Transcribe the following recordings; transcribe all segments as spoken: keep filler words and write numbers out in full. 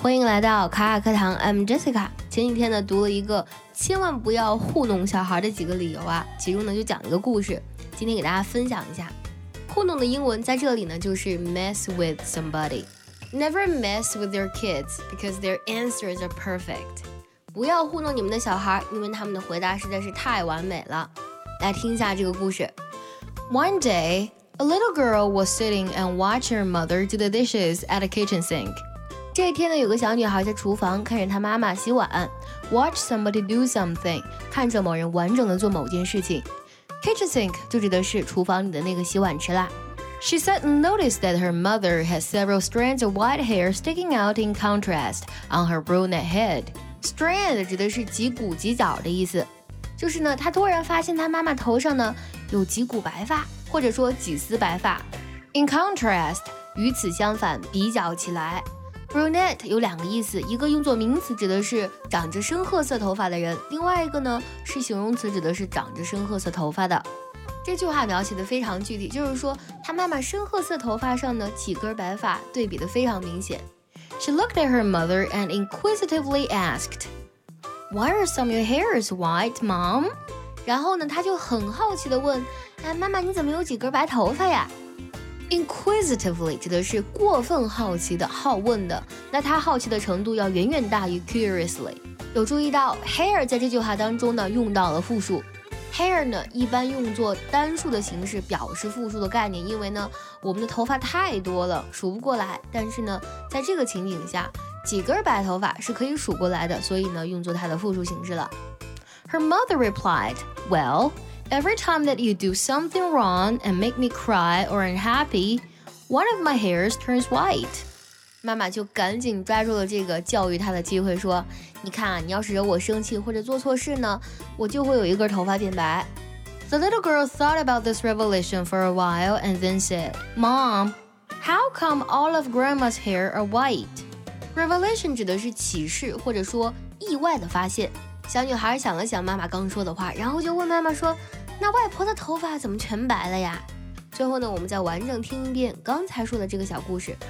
欢迎来到卡卡课堂 I'm Jessica。 前几天呢读了一个千万不要糊弄小孩的几个理由啊，其中呢就讲了一个故事，今天给大家分享一下。糊弄的英文在这里呢就是 mess with somebody。 Never mess with your kids because their answers are perfect。 不要糊弄你们的小孩，因为他们的回答实在是太完美了。来听一下这个故事。 One day, a little girl was sitting and watched her mother do the dishes at a kitchen sink。这一天呢，有个小女孩在厨房看着她妈妈洗碗 ，watch somebody do something， 看着某人完整的做某件事情。Kitchen sink 就指的是厨房里的那个洗碗池啦。She suddenly noticed that her mother had several strands of white hair sticking out in contrast on her brunette head. Strand 指的是几股几角的意思，就是呢，她突然发现她妈妈头上呢有几股白发，或者说几丝白发。In contrast 与此相反，比较起来。Brunette 有两个意思，一个用作名词指的是长着深褐色头发的人，另外一个呢是形容词指的是长着深褐色头发的。这句话描写的非常具体，就是说她妈妈深褐色头发上呢几根白发对比的非常明显。She looked at her mother and inquisitively asked, "Why are some of your hairs white, Mom?" 然后呢她就很好奇地问，哎，妈妈你怎么有几根白头发呀？Inquisitively 指的是过分好奇的、好问的，那他好奇的程度要远远大于 curiously。 有注意到 hair 在这句话当中呢用到了复数。 hair 呢一般用作单数的形式表示复数的概念，因为呢我们的头发太多了数不过来，但是呢在这个情景下几根白头发是可以数过来的，所以呢用作它的复数形式了。 Her mother replied, "Well,Every time that you do something wrong and make me cry or unhappy, one of my hairs turns white." 妈妈就赶紧抓住了这个教育她的机会，说：“你看啊，你要是惹我生气或者做错事呢，我就会有一根头发变白。” The little girl thought about this revelation for a while and then said, "Mom, how come all of Grandma's hair are white?" Revelation 指的是启示或者说意外的发现。小女孩想了想妈妈刚说的话，然后就问妈妈说，那外婆的头发怎么全白了呀？最后呢，我们再完整听一遍刚才说的这个小故事。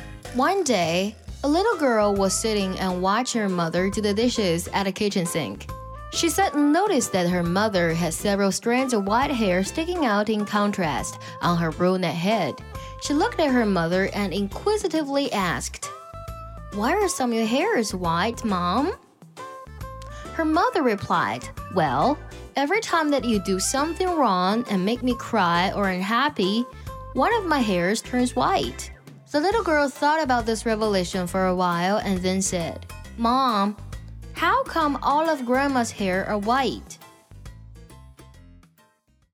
One day, a little girl was sitting and watched her mother do the dishes at a kitchen sink. She suddenly noticed that her mother had several strands of white hair sticking out in contrast on her brunette head. She looked at her mother and inquisitively asked, "Why are some of your hairs white, Mom?" Her mother replied, "Well,Every time that you do something wrong and make me cry or unhappy, one of my hairs turns white." The little girl thought about this revelation for a while and then said, "Mom, how come all of Grandma's hair are white?"